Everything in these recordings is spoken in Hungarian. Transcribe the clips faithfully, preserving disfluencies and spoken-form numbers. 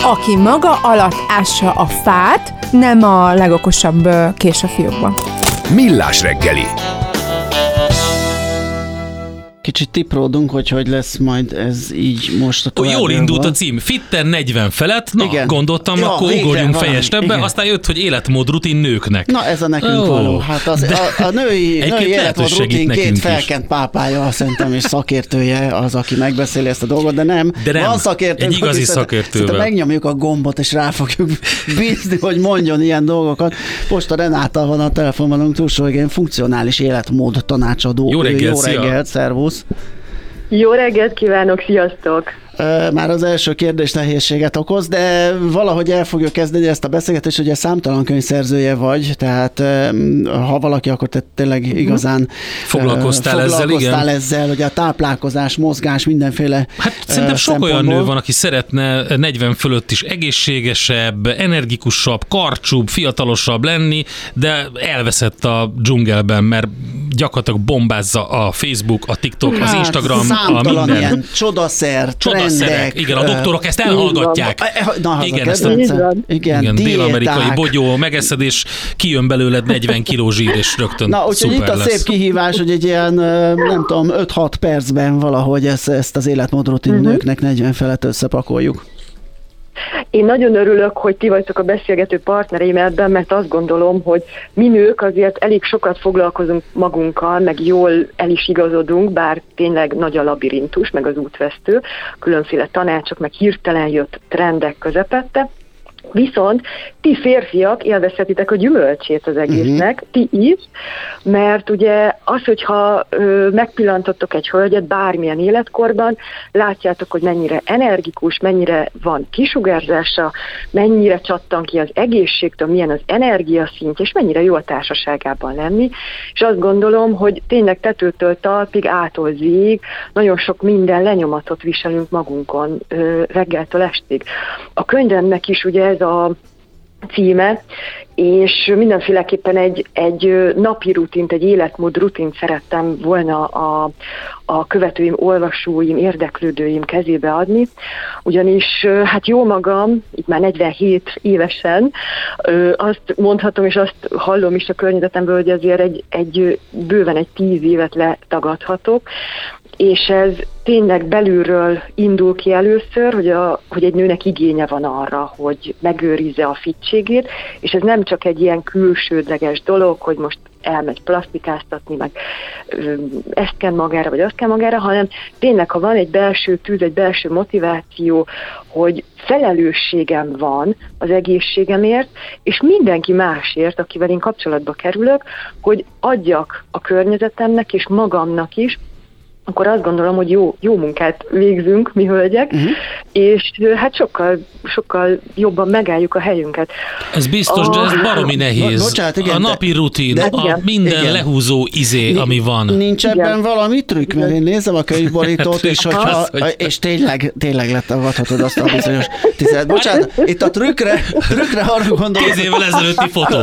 aki maga alatt ássa a fát, nem a legokosabb kés a fiókban. Millás reggeli. Kicsit tipródunk, hogy hogy lesz majd ez így most a további. Jól indult a cím. Fitten negyven felett, na igen. Gondoltam, ja, akkor ugorjunk fejestebbe, aztán jött, hogy életmód rutin nőknek. Na ez a nekünk oh. való. Hát az, a, a női, női életmód rutin két felkent pápája, szerintem, és szakértője az, aki megbeszéli ezt a dolgot, de nem. De nem, van szakértő, egy igazi szakértővel. Megnyomjuk a gombot, és rá fogjuk bízni, hogy mondjon ilyen dolgokat. Posta Renáta van a telefonban, túlsó igen, funkcionális életmód tanácsadó. Jó reggelt, Jó reggelt, szervusz. Jó reggelt kívánok, sziasztok! Már az első kérdés nehézséget okoz, de valahogy el fogjuk kezdeni ezt a beszélgetést, ugye számtalan könyvszerzője vagy, tehát ha valaki, akkor te tényleg igazán foglalkoztál, foglalkoztál ezzel, ezzel, ugye a táplálkozás, mozgás, mindenféle Hát szerintem sok olyan nő van, aki szeretne negyven fölött is egészségesebb, energikusabb, karcsúbb, fiatalosabb lenni, de elveszett a dzsungelben, mert gyakorlatilag bombázza a Facebook, a TikTok, hát, az Instagram, a minden. Ilyen csodaszer, trendek. Igen, a doktorok ezt elhallgatják. Na, igen, ezt a, igen, igen dél-amerikai bogyó megeszed, és kijön belőled negyven kiló zsír, és rögtön na, úgyhogy itt a lesz. Szép kihívás, hogy egy ilyen, nem tudom, öt-hat percben valahogy ezt, ezt az életmódrutin uh-huh. nőknek negyven felett összepakoljuk. Én nagyon örülök, hogy ti vagytok a beszélgető partnereim ebben, mert azt gondolom, hogy mi nők azért elég sokat foglalkozunk magunkkal, meg jól el is igazodunk, bár tényleg nagy a labirintus, meg az útvesztő, különféle tanácsok, meg hirtelen jött trendek közepette. Viszont ti férfiak élvezhetitek a gyümölcsét az egésznek, uh-huh. ti is, mert ugye az, hogyha ö, megpillantottok egy hölgyet bármilyen életkorban, látjátok, hogy mennyire energikus, mennyire van kisugárzása, mennyire csattan ki az egészségtől, milyen az energiaszintje, és mennyire jó a társaságában lenni, és azt gondolom, hogy tényleg tetőtől talpig, ától zég, nagyon sok minden lenyomatot viselünk magunkon ö, reggeltől estig. A könyvemnek is ugye ez a címe, és mindenféleképpen egy, egy napi rutint, egy életmód rutint szerettem volna a, a követőim, olvasóim, érdeklődőim kezébe adni, ugyanis hát jó magam, itt már negyvenhét évesen, azt mondhatom, és azt hallom is a környezetemből, hogy azért egy, egy bőven egy tíz évet letagadhatok, és ez tényleg belülről indul ki először, hogy, a, hogy egy nőnek igénye van arra, hogy megőrizze a fittségét, és ez nem csak egy ilyen külsődleges dolog, hogy most elmegy plasztikáztatni, meg ö, ezt kell magára, vagy azt kell magára, hanem tényleg, ha van egy belső tűz, egy belső motiváció, hogy felelősségem van az egészségemért, és mindenki másért, akivel én kapcsolatba kerülök, hogy adjak a környezetemnek és magamnak is, akkor azt gondolom, hogy jó, jó munkát végzünk mi hölgyek, uh-huh. és hát sokkal, sokkal jobban megálljuk a helyünket. Ez biztos, a... de ez baromi nehéz. Bo- bocsánat, igen, a napi rutin, de, a minden igen. lehúzó izé, ami van. Nincs ebben igen. valami trükk, mert én nézem a könyvborítót, és, hogyha, és tényleg, tényleg letagadhatod azt a bizonyos tisztelet. Bocsánat, itt a trükkre, trükkre arra gondolom. Tíz évvel ezelőtti fotó.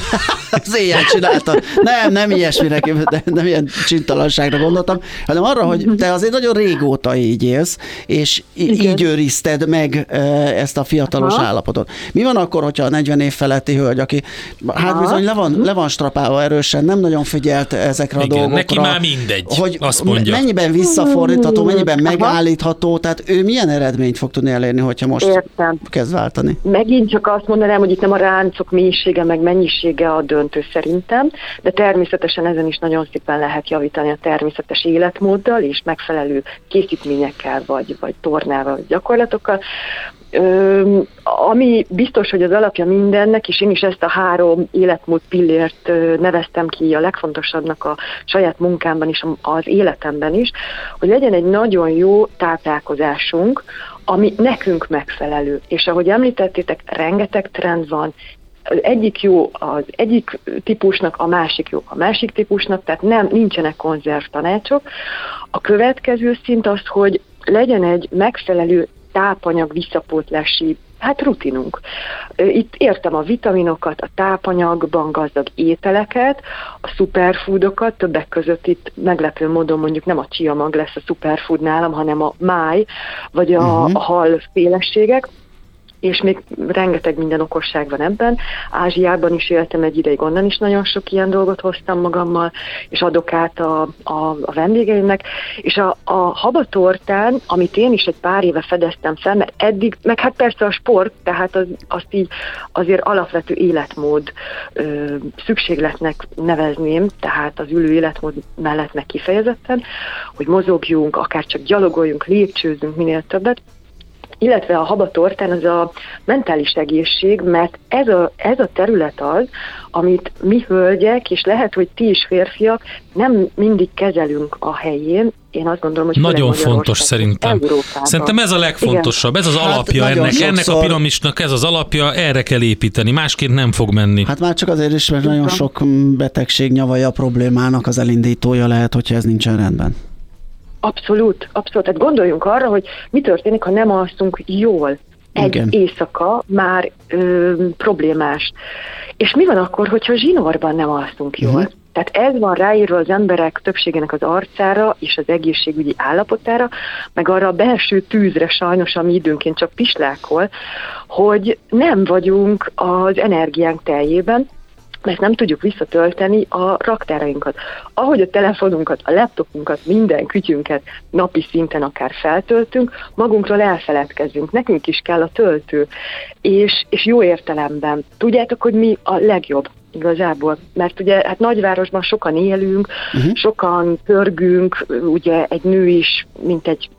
Az éjjel csináltam. Nem, nem ilyesmire, nem ilyen csintalanságra gondoltam, hanem arra, hogy te azért nagyon régóta így élsz, és igen. így őrizted meg ezt a fiatalos aha. állapotot. Mi van akkor, hogyha a negyven év feletti hölgy, aki hát aha. bizony le van, le van strapálva erősen, nem nagyon figyelt ezekre igen, a dolgokra. Neki már mindegy, hogy azt mondja. Mennyiben visszafordítható, mennyiben aha. megállítható, tehát ő milyen eredményt fog tudni elérni, hogyha most értem. Kezd váltani? Megint csak azt mondanám, hogy itt nem a ráncok mélysége, meg mennyisége a döntő szerintem, de természetesen ezen is nagyon szépen lehet javítani a természetes életmóddal, és megfelelő készítményekkel, vagy, vagy tornával, vagy gyakorlatokkal. Ö, ami biztos, hogy az alapja mindennek, és én is ezt a három életmód pillért ö, neveztem ki a legfontosabbnak a saját munkámban és az életemben is, hogy legyen egy nagyon jó táplálkozásunk, ami nekünk megfelelő. És ahogy említettétek, rengeteg trend van, az egyik jó az egyik típusnak, a másik jó a másik típusnak, tehát nem, nincsenek konzerv tanácsok. A következő szint az, hogy legyen egy megfelelő tápanyag visszapótlási hát rutinunk. Itt értem a vitaminokat, a tápanyagban gazdag ételeket, a superfoodokat, többek között itt meglepő módon mondjuk nem a chia mag lesz a superfood nálam, hanem a máj, vagy a, uh-huh. a hal féleségek. és még rengeteg minden okosság van ebben. Ázsiában is éltem egy ideig, onnan is nagyon sok ilyen dolgot hoztam magammal, és adok át a, a, a vendégeimnek. És a, a habatortán, amit én is egy pár éve fedeztem fel, mert eddig, meg hát persze a sport, tehát az, azt így azért alapvető életmód ö, szükségletnek nevezném, tehát az ülő életmód mellett meg kifejezetten, hogy mozogjunk, akár csak gyalogoljunk, lépcsőzzünk minél többet, illetve a habatortán az a mentális egészség, mert ez a, ez a terület az, amit mi hölgyek, és lehet, hogy ti is férfiak, nem mindig kezelünk a helyén. Én azt gondolom, hogy nagyon fontos szerintem. Európában. Szerintem ez a legfontosabb, ez az Hát alapja ennek, sokszor... ennek a piramisnak ez az alapja, erre kell építeni, másként nem fog menni. Hát már csak azért is, mert nagyon sok betegség nyavaja problémának az elindítója lehet, hogyha ez nincsen rendben. Abszolút, abszolút. Tehát gondoljunk arra, hogy mi történik, ha nem alszunk jól. Egy Igen. éjszaka már ö, problémás. És mi van akkor, hogyha zsinórban nem alszunk jól? Uh-huh. Tehát ez van ráírva az emberek többségének az arcára és az egészségügyi állapotára, meg arra a belső tűzre sajnos, ami időnként csak pislákol, hogy nem vagyunk az energiánk teljében, mert nem tudjuk visszatölteni a raktárainkat. Ahogy a telefonunkat, a laptopunkat, minden kütyünket napi szinten akár feltöltünk, magunkról elfeledkezünk. Nekünk is kell a töltő. És, és jó értelemben. Tudjátok, hogy mi a legjobb igazából? Mert ugye hát nagyvárosban sokan élünk, uh-huh. sokan pörgünk, ugye egy nő is, mint egy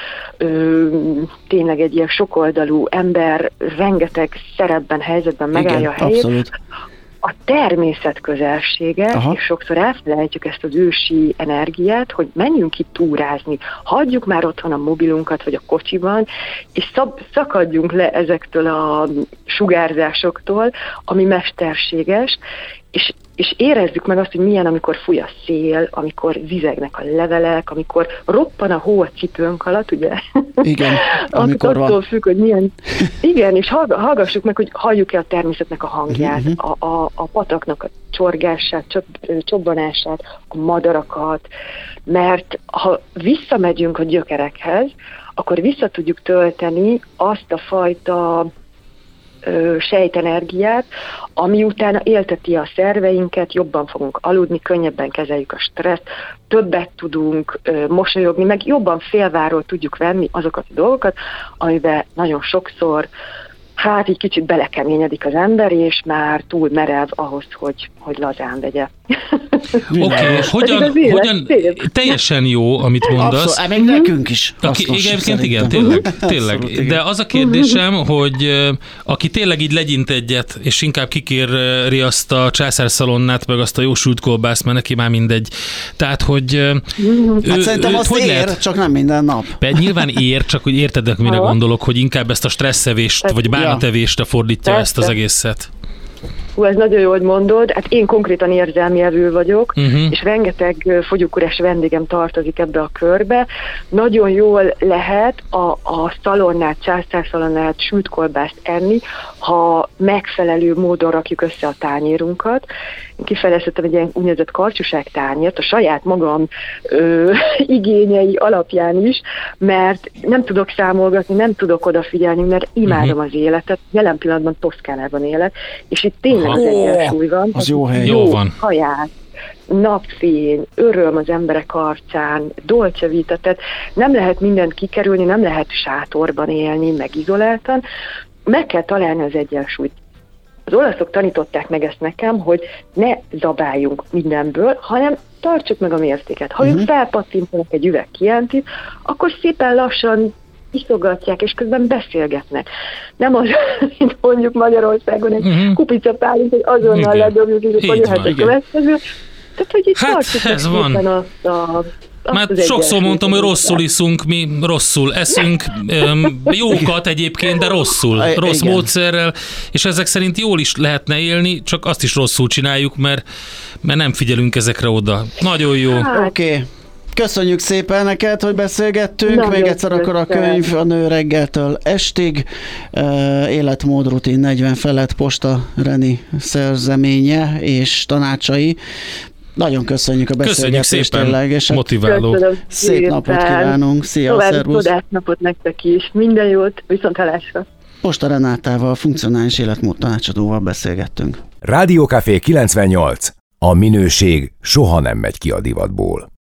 ö, tényleg egy ilyen sokoldalú ember, rengeteg szerepben, helyzetben megállja a helyét. Abszolút. A természet közelsége, Aha. és sokszor elfelejtjük ezt az ősi energiát, hogy menjünk ki túrázni, hagyjuk már otthon a mobilunkat, vagy a kocsiban, és szab- szakadjunk le ezektől a sugárzásoktól, ami mesterséges, és, és érezzük meg azt, hogy milyen, amikor fúj a szél, amikor zizegnek a levelek, amikor roppan a hó a cipőnk alatt, ugye? Igen, amikor van. Attól függ, hogy milyen... Igen, és hallgassuk meg, hogy halljuk-e a természetnek a hangját, uh-huh. a, a, a pataknak a csorgását, csob, csobbanását, a madarakat, mert ha visszamegyünk a gyökerekhez, akkor vissza tudjuk tölteni azt a fajta ö, sejtenergiát, ami utána élteti a szerveinket, jobban fogunk aludni, könnyebben kezeljük a stresszt, többet tudunk ö, mosolyogni, meg jobban félváról tudjuk venni azokat a dolgokat, amiben nagyon sokszor hát így kicsit belekeményedik az ember, és már túl merev ahhoz, hogy, hogy lazán vegye. Oké, okay, hogyan, hogyan teljesen jó, amit mondasz. Abszolút, még nekünk is. Aki, igen, igen, tényleg, tényleg. Abszolút, de az a kérdésem, hogy aki tényleg így legyint egyet, és inkább kikéri azt a császárszalonnát, meg azt a jó sült kolbászt, mert neki már mindegy. Tehát, hogy hát ő, szerintem azt ér, lehet? Csak nem minden nap. De nyilván ér, csak hogy érted, mire gondolok, hogy inkább ezt a stresszevést, vagy bánatevésre fordítja ezt az egészet. Hú, ez nagyon jó, hogy mondod. Hát én konkrétan érzelmi evő vagyok, uh-huh. és rengeteg fogyókúrás vendégem tartozik ebbe a körbe. Nagyon jól lehet a, a szalonnát, császárszalonnát, sült kolbászt enni, ha megfelelő módon rakjuk össze a tányérunkat. Én kifejlesztettem egy ilyen úgynevezett karcsuság tányért, a saját magam ö, igényei alapján is, mert nem tudok számolgatni, nem tudok odafigyelni, mert imádom uh-huh. az életet. Jelen pillanatban Toszkánában élek, és itt tényleg az egyensúly van. Az jó hely. Jó van. Kaját, napfény, öröm az emberek arcán, dolce vita, tehát nem lehet mindent kikerülni, nem lehet sátorban élni, meg izoláltan, meg kell találni az egyensúlyt. Az olaszok tanították meg ezt nekem, hogy ne zabáljunk mindenből, hanem tartsuk meg a mértéket. Ha uh-huh. ők felpattintanak egy üveg kiántit, akkor szépen lassan iszogatják, és közben beszélgetnek. Nem az, mint mondjuk Magyarországon egy uh-huh. kupica pálinc, hogy azonnal ledobjuk, és akkor jöhet a következő. Tehát, hogy itt hát, tartsuk ez van. Azt a Már sokszor mondtam, hogy rosszul iszunk, mi rosszul eszünk, jókat egyébként, de rosszul, rossz Igen. módszerrel, és ezek szerint jól is lehetne élni, csak azt is rosszul csináljuk, mert, mert nem figyelünk ezekre oda. Nagyon jó. Hát. Oké. Okay. Köszönjük szépen neked, hogy beszélgettünk. Nagyon Még egyszer akkor a könyv a Nő reggeltől estig. Uh, életmódrutin negyven felett Posta Reni szerzeménye és tanácsai. Nagyon köszönjük a beszélgetést. Köszönjük szépen, tényleg, és motiváló. Köszönöm szép napot kívánunk. Szia, További szervusz. napot nektek is. Minden jót, viszont hallásra. Posta Renátával, funkcionális életmód tanácsadóval beszélgettünk. Rádiókafé kilencvennyolc. A minőség soha nem megy ki a divatból.